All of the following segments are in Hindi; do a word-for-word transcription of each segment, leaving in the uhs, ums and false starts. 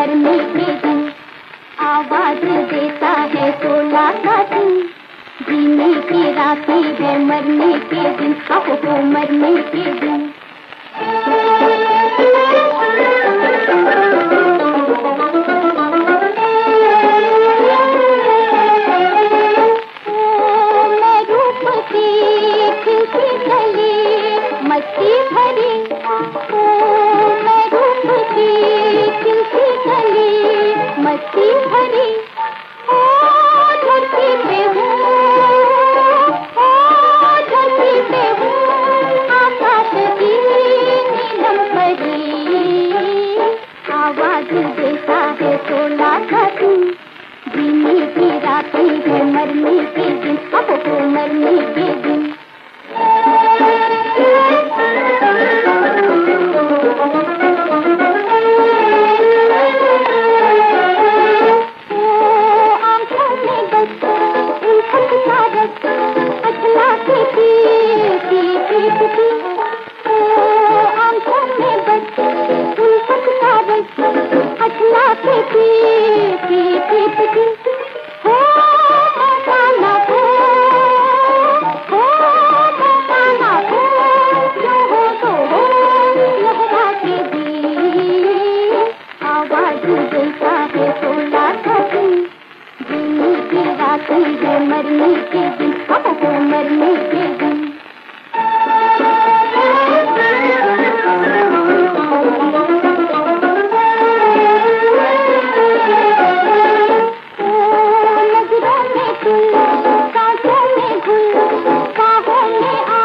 मरने के दिन, आवाज देता है सोला का दिन। जीने की रातें है मरने के दिन, अब हो मरने के दिन। मस्ती भरी ओ मैं रूप की खिलती गली, मस्ती भरी ओ धरती पे हूँ, ओ धरती पे हूँ, आकाश की नीलम परी। आवाज देता है सोला का दिन, जीने की रातें है मरने के दिन, अब हो मरने के दिन। मरने के दिन, अब हो मरने के दिन। नजरों में गुल, कांटों में गुल, बाहों में आ,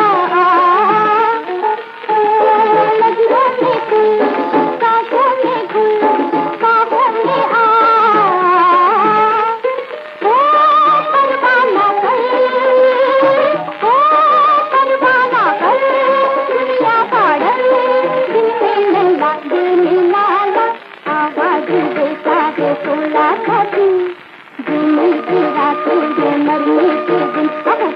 नजरों में गुल, कांटों में गुल, बाहों में आ। सोला का दिन, जीने की रातें है मरने के दिन।